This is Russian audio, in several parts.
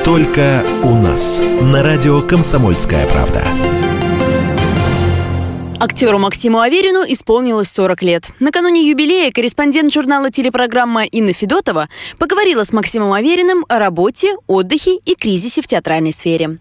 Только у нас. На радио «Комсомольская правда». Актеру Максиму Аверину исполнилось 40 лет. Накануне юбилея корреспондент журнала «Телепрограмма» Инна Федотова поговорила с Максимом Авериным о работе, отдыхе и кризисе в театральной сфере.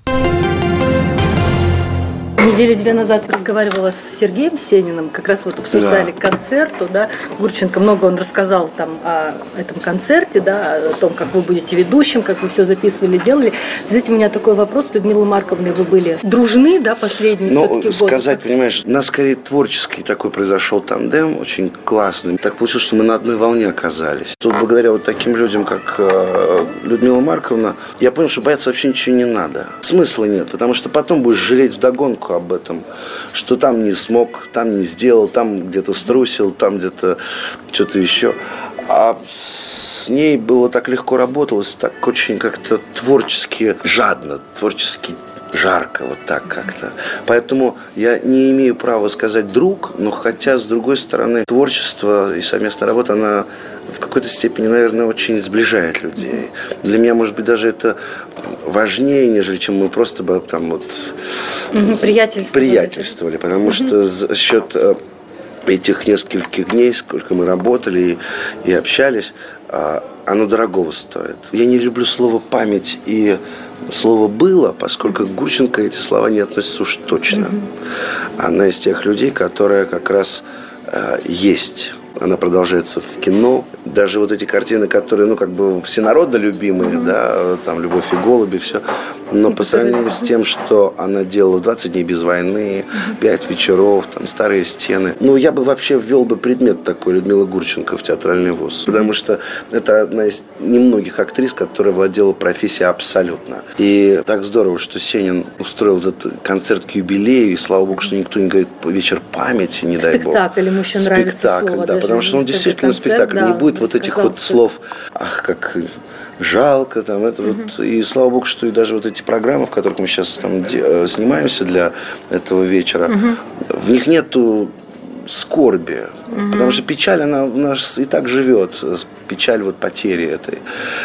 Недели 2 назад разговаривала с Сергеем Сениным, как раз вот обсуждали к концерту, да. Гурченко много он рассказал там о этом концерте, да, о том, как вы будете ведущим, как вы все записывали, делали. Знаете, у меня такой вопрос, Людмила Марковна, вы были дружны, да, последние все-таки годы? Ну, сказать, понимаешь, у нас скорее творческий такой произошел тандем, очень классный. Так получилось, что мы на одной волне оказались. Тут благодаря вот таким людям, как Людмила Марковна, я понял, что бояться вообще ничего не надо. Смысла нет, потому что потом будешь жалеть вдогонку об этом, что там не смог, там не сделал, там где-то струсил, там где-то что-то еще. А с ней было так легко работалось, так очень как-то творчески жадно, творчески жарко, вот так как-то. Поэтому я не имею права сказать друг, но хотя, с другой стороны, творчество и совместная работа, она в какой-то степени, наверное, очень сближает людей. Для меня, может быть, даже это важнее, нежели чем мы просто бы там вот приятельствовали. Потому что за счет этих нескольких дней, сколько мы работали и общались, оно дорогого стоит. Я не люблю слово «память» и слово «было», поскольку к Гурченко эти слова не относятся уж точно. Она из тех людей, которая как раз есть. Она продолжается в кино. Даже вот эти картины, которые, ну, как бы всенародно любимые, да, там «Любовь и голуби», все. Но по сравнению с тем, что она делала 20 дней без войны, 5 вечеров, там, «Старые стены». Ну, я бы вообще ввел бы предмет такой Людмилы Гурченко в театральный вуз. Потому что это одна из немногих актрис, которая владела профессией абсолютно. И так здорово, что Сенин устроил этот концерт к юбилею. И слава богу, что никто не говорит «вечер памяти», не дай бог. Спектакль, ему еще нравится слово. Да, потому что он действительно спектакль. Не будет вот этих вот слов «ах, как жалко», там, это вот. И слава богу, что и даже вот эти программы, в которых мы сейчас там снимаемся для этого вечера, в них нету скорби. Потому что печаль, она у нас и так живет. Печаль вот потери этой.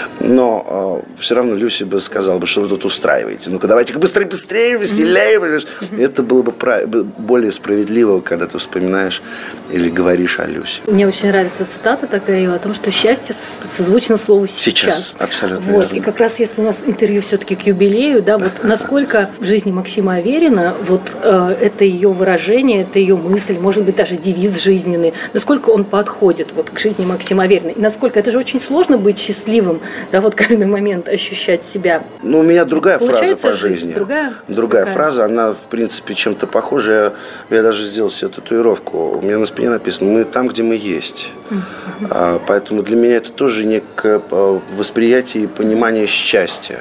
Но все равно Люся бы сказала бы, что вы тут устраиваете. Ну-ка, давайте-ка быстрее, веселее. Это было бы более справедливо, когда ты вспоминаешь или говоришь о Люсе. Мне очень нравится цитата такая о том, что счастье созвучно слову «сейчас». Абсолютно вот. верно. И как раз если у нас интервью все-таки к юбилею, да, вот насколько в жизни Максима Аверина вот это ее выражение, это ее мысль, может быть, даже девиз жизненный, насколько он подходит вот к жизни Максима Аверина, и насколько это же очень сложно быть счастливым, да, вот каждый момент ощущать себя. Ну, у меня другая фраза по жить? жизни. Другая фраза, она, в принципе, чем-то похожа. Я даже сделал себе татуировку. У меня на спине написано: мы там, где мы есть. Поэтому для меня это тоже некое восприятие и понимание счастья.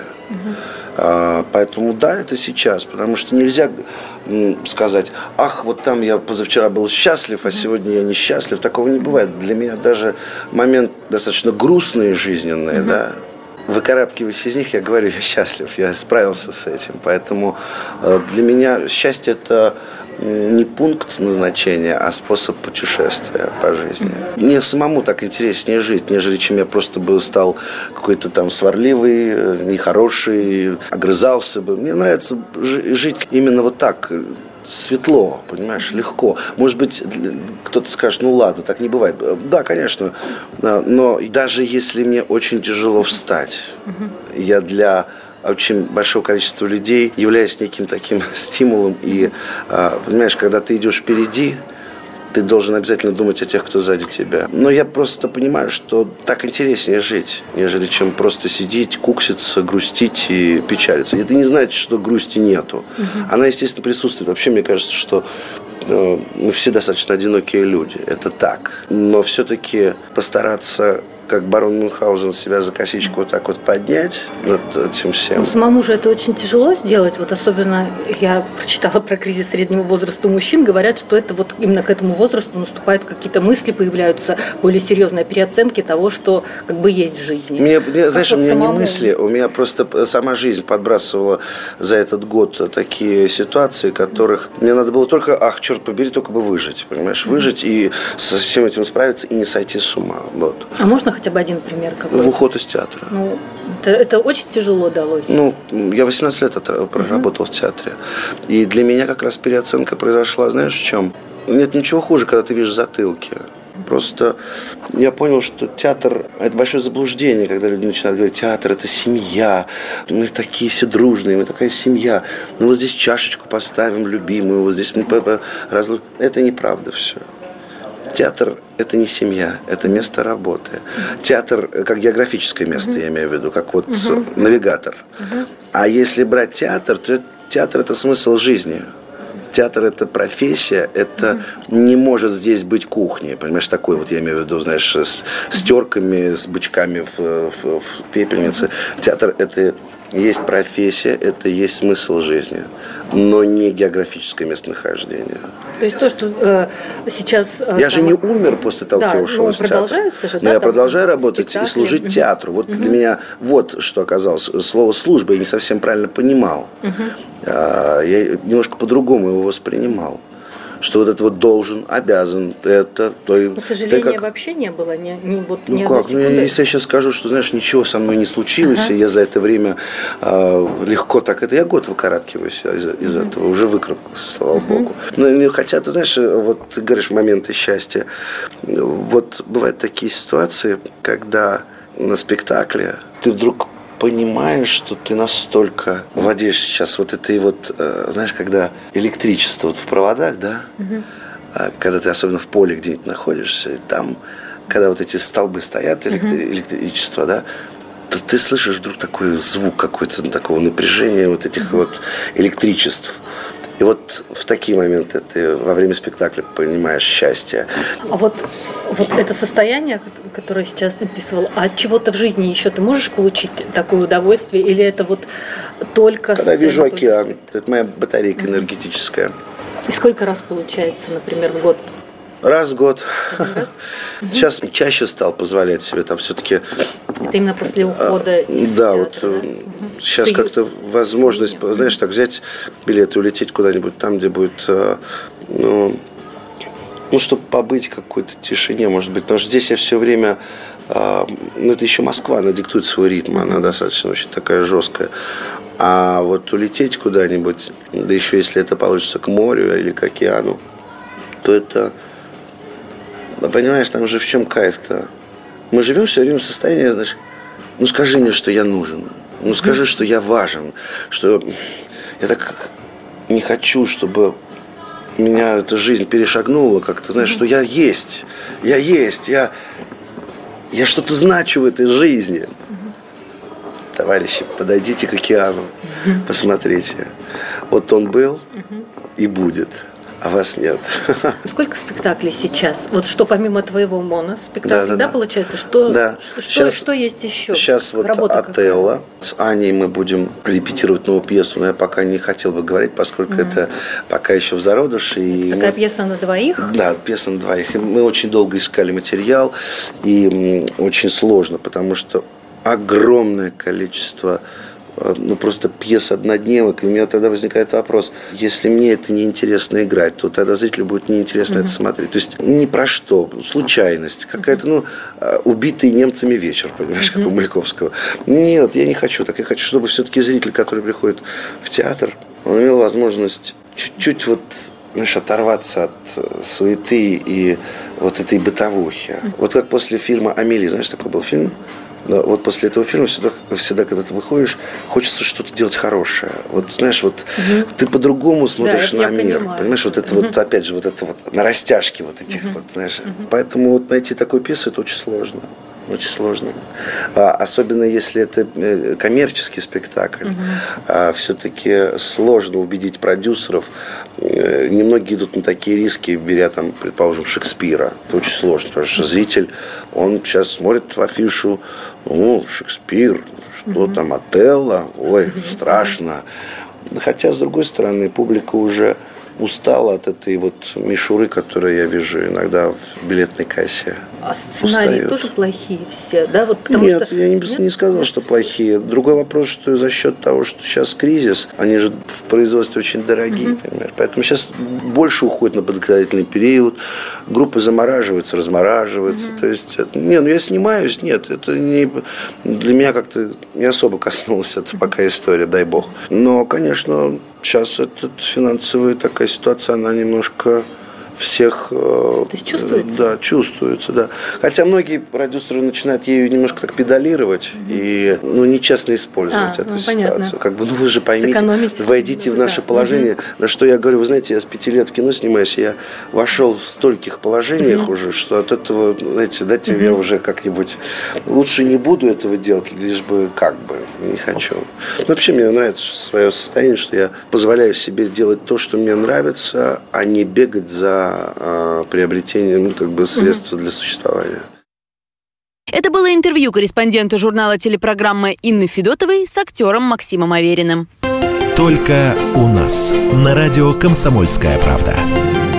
Поэтому да, это сейчас, потому что нельзя сказать: ах, вот там я позавчера был счастлив, а сегодня я несчастлив. Такого не бывает. Для меня даже момент достаточно грустный, жизненный, да, выкарабкиваясь из них, я говорю: я счастлив, я справился с этим. Поэтому для меня счастье – это не пункт назначения, а способ путешествия по жизни. Мне самому так интереснее жить, нежели чем я просто бы стал какой-то там сварливый, нехороший, огрызался бы. Мне нравится жить именно вот так, светло, понимаешь, легко. Может быть, кто-то скажет: ну ладно, так не бывает. Да, конечно, но даже если мне очень тяжело встать, я для очень большого количества людей являюсь неким таким стимулом. И, понимаешь, когда ты идешь впереди, ты должен обязательно думать о тех, кто сзади тебя. Но я просто понимаю, что так интереснее жить, нежели чем просто сидеть, кукситься, грустить и печалиться. И это не значит, что грусти нету. Она, естественно, присутствует. Вообще, мне кажется, что мы все достаточно одинокие люди. Это так. Но все-таки постараться, как барон Мюнхгаузен, себя за косичку вот так вот поднять над этим всем. Ну, самому же это очень тяжело сделать. Вот особенно я прочитала про кризис среднего возраста у мужчин. Говорят, что это вот именно к этому возрасту наступают какие-то мысли, появляются более серьезные переоценки того, что как бы есть в жизни. Знаешь, у меня не мысли, у меня просто сама жизнь подбрасывала за этот год такие ситуации, которых мне надо было только, черт побери, только бы выжить, понимаешь, выжить и со всем этим справиться и не сойти с ума. Вот. А можно хотя бы один пример какой-то? В уход из театра. Ну, это очень тяжело далось. Ну, я 18 лет проработал в театре. И для меня как раз переоценка произошла, знаешь, в чем? Нет ничего хуже, когда ты видишь затылки. Просто я понял, что театр – это большое заблуждение, когда люди начинают говорить, театр – это семья, мы такие все дружные, мы такая семья. Ну, вот здесь чашечку поставим любимую, вот здесь мы разлучим. Это неправда все. Театр – это не семья, это место работы. Театр как географическое место, я имею в виду, как вот навигатор. А если брать театр, то театр – это смысл жизни. Театр – это профессия, это не может здесь быть кухней, понимаешь, такой вот, я имею в виду, знаешь, с терками, с бычками в пепельнице. Театр – это есть профессия, это есть смысл жизни, но не географическое местонахождение. То есть то, что сейчас… Я же не умер после того, как я ушел из театра. Же, но я продолжаю работать и служить театру. Вот для меня вот что оказалось. Слово «служба» я не совсем правильно понимал. Я немножко по-другому его воспринимал. Что вот это вот должен, обязан, это, то… Но сожаления вообще не было? Если я сейчас скажу, что, знаешь, ничего со мной не случилось, и я за это время легко так это… Я год выкарабкиваюсь из этого, уже выкарабкался, слава богу. Хотя, ты знаешь, вот ты говоришь, моменты счастья. Вот бывают такие ситуации, когда на спектакле ты вдруг понимаешь, что ты настолько владеешь сейчас вот этой вот, знаешь, когда электричество вот в проводах, да, когда ты особенно в поле где-нибудь находишься, и там, когда вот эти столбы стоят, электричество, да, то ты слышишь вдруг такой звук какой-то, такого напряжения вот этих вот электричеств. И вот в такие моменты ты во время спектакля понимаешь счастье. А вот это состояние, которое сейчас описывал, а от чего-то в жизни еще ты можешь получить такое удовольствие? Или это вот только… Когда вижу океан, это моя батарейка энергетическая. И сколько раз получается, например, в год? Раз в год. Сейчас чаще стал позволять себе там все-таки… Это именно после ухода из да, театра, вот сейчас как-то возможность, знаешь, так взять билет и улететь куда-нибудь там, где будет, чтобы побыть в какой-то тишине, может быть. Потому что здесь я все время… это еще Москва, она диктует свой ритм, она достаточно очень такая жесткая. А вот улететь куда-нибудь, да еще если это получится к морю или к океану, то это… Понимаешь, там же в чем кайф-то? Мы живем все время в состоянии, знаешь, ну скажи мне, что я нужен, ну скажи, что я важен, что я так не хочу, чтобы меня эта жизнь перешагнула как-то, знаешь, что я есть, я что-то значу в этой жизни. Товарищи, подойдите к океану, посмотрите. Вот он был и будет. А вас нет. Сколько спектаклей сейчас? Вот что помимо твоего моноспектакля, да, получается? Что есть еще? Сейчас вот «Отелло». С Аней мы будем репетировать новую пьесу, но я пока не хотел бы говорить, поскольку это пока еще в зародыше. Такая пьеса на двоих? Да, пьеса на двоих. И мы очень долго искали материал, и очень сложно, потому что огромное количество просто пьес однодневок, и у меня тогда возникает вопрос, если мне это неинтересно играть, то тогда зрителю будет неинтересно это смотреть. То есть ни про что, случайность, какая-то, убитый немцами вечер, понимаешь, как у Маяковского. Нет, я не хочу так, я хочу, чтобы все-таки зритель, который приходит в театр, он имел возможность чуть-чуть оторваться от суеты и вот этой бытовухи. Вот как после фильма «Амелия», знаешь, такой был фильм? Но вот после этого фильма всегда, когда ты выходишь, хочется что-то делать хорошее. Вот знаешь, ты по-другому смотришь на мир. Понимаю. Понимаешь, опять же, на растяжке этих знаешь. Поэтому найти такую пьесу это очень сложно. Очень сложно. Особенно если это коммерческий спектакль. Все-таки сложно убедить продюсеров. Немногие идут на такие риски, беря предположим, Шекспира. Это очень сложно, потому что зритель, он сейчас смотрит в афишу, Шекспир, что там, Отелло, ой, страшно. Хотя, с другой стороны, публика уже устала от этой мишуры, которую я вижу иногда в билетной кассе. А сценарии тоже плохие все, да? Вот потому Нет, что... я не сказал, что плохие. Другой вопрос, что за счет того, что сейчас кризис, они же в производстве очень дорогие, например. Поэтому сейчас больше уходит на подготовительный период, группы замораживаются, размораживаются. То есть, я снимаюсь, нет, это не, для меня как-то не особо коснулась эта пока история, дай бог. Но, конечно, сейчас эта финансовая такая ситуация, она немножко... всех... То есть чувствуется? Да, чувствуется, да. Хотя многие продюсеры начинают ею немножко так педалировать и нечестно использовать эту ситуацию. Понятно. Вы же поймите, войдите в наше положение. На что я говорю, вы знаете, я с 5 лет в кино снимаюсь, я вошел в стольких положениях уже, что от этого, знаете, дайте я уже как-нибудь лучше не буду этого делать, лишь бы не хочу. Но вообще мне нравится свое состояние, что я позволяю себе делать то, что мне нравится, а не бегать за приобретением средств для существования. Это было интервью корреспондента журнала телепрограммы Инны Федотовой с актером Максимом Авериным. Только у нас. На радио «Комсомольская правда».